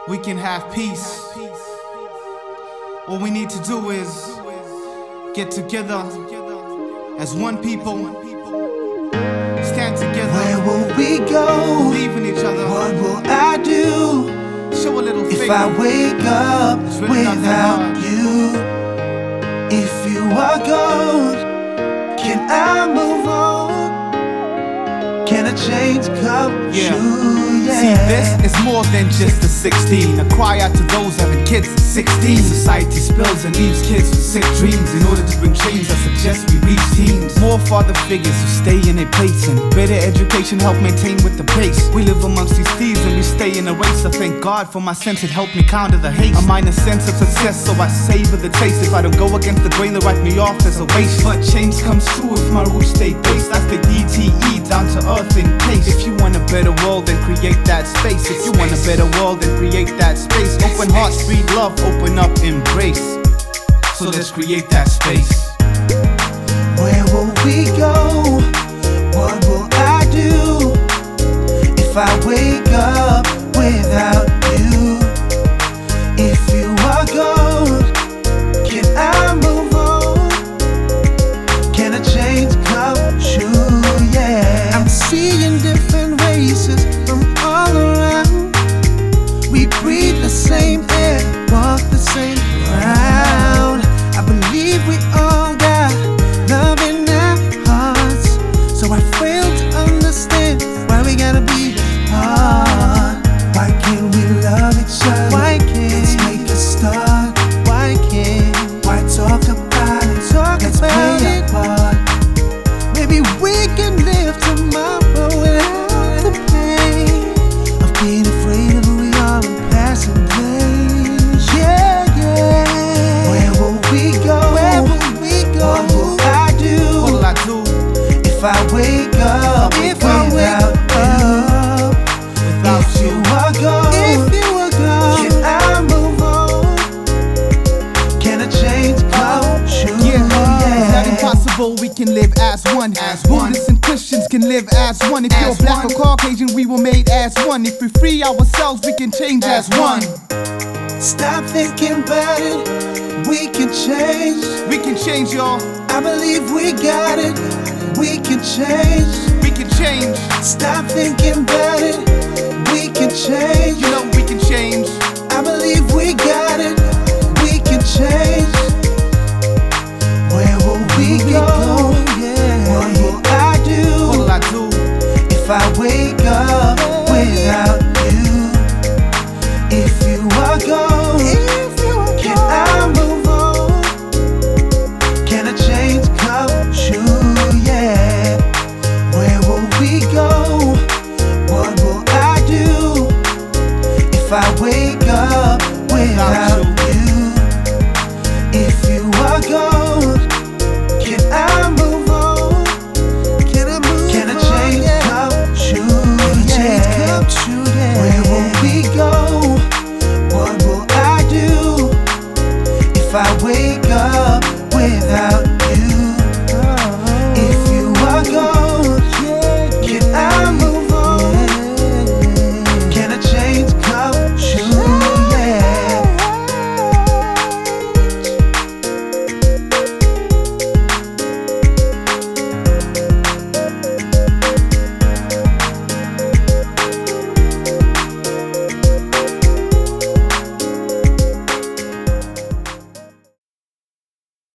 we can have peace. All we need to do is get together as one people, stand together. Where will we go? Believe in each other. What will I do? Show a little faith. If I wake up really without you? If you are gone, can I move on? Can a change come true? See, this is more than just a 16. A cry out to those having kids at 16. Society spills and leaves kids with sick dreams. In order to bring change, I suggest we reach teams. More father figures who stay in their place, and better education help maintain with the pace. We live amongst these thieves and we stay in a race. I thank God for my sense, it helped me counter the hate. A minor sense of success, so I savor the taste. If I don't go against the grain, they write me off as a waste. But change comes true if my roots stay based. I stay DTE, down to earth in case. If you want a better world, then create that space. If you want a better world, then create that space. Open hearts, breed love, open up, embrace. So let's create that space. Where will we go? What will I do? If I wake up without you? If you are gone, can I move on? Can a change come true? Yeah, I'm seeing different races from all around. We breathe the same air, walk the same ground. I believe we all got love in our hearts, so I fail to understand why we gotta be apart. Why can't we love each other? Why can't let's make a start? Why can't? Why talk about it? Let's play our part. Maybe we can live tomorrow without the pain of being afraid of who we are and passing days. Yeah, yeah. Where will we go? Where will we go? What will I do? What will I do? If I wake up without you? Without if you are gone, can I move on? Can a change come true? Is that impossible? We can live as one. Buddhists and Christians can live as one. If you're black or Caucasian, we were made as one. If we free ourselves, we can change as one. Stop thinking about it, we can change. We can change, y'all. I believe we got it, we can change. We can change. Stop thinking about it, we can change. You know we can change. I believe we got it, we can change. Where will we go? What will I do? What will I do? If I wake up without you? If you are gone, can I move on? Can a change come true? Yeah. Where will we go? What will I do? If I wake up without